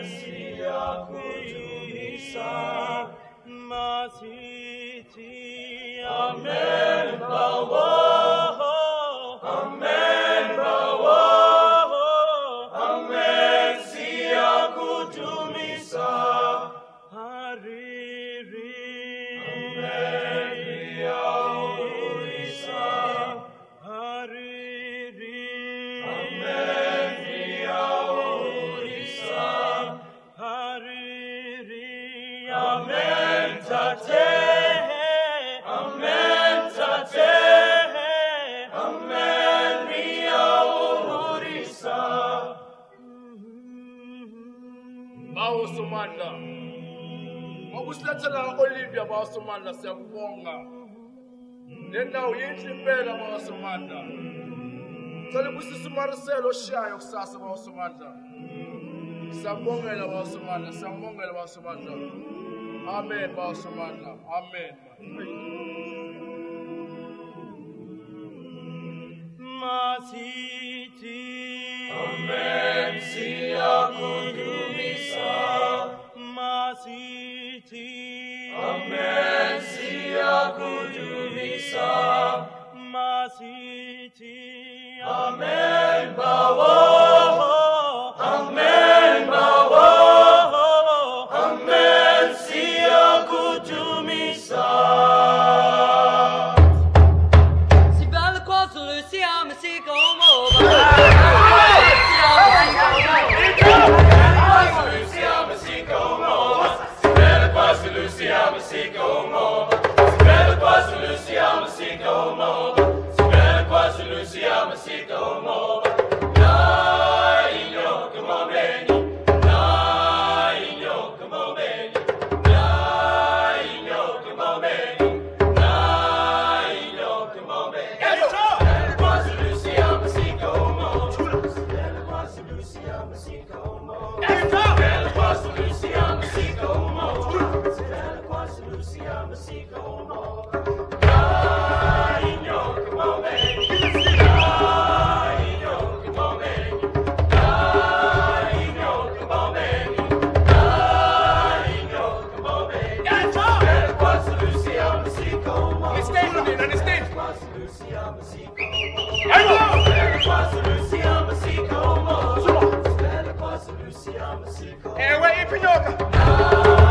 Amen, bawo. Amen, bawo. Amen, siya kutumisa. Hariri. Amen, ria urisa. Hariri. Amen, ria urisa. Hariri. Amen, tate. Somanda wakusilethela Olivia bawasomanda siyakubonga nendawo yinhle impela bawasomanda cela kusisa uMariselo oshayo kusasa bawasomanda siyabongela bawasomanda siyabongela bawasomanda amen bawasomanda amen Masiti amen siyakudumisa Masiti amen siyakudumisa Masiti amen bawo amen bawo amen siyakudumisa Si belle quoi sur le ciel c'est comme Ewe ipinyoka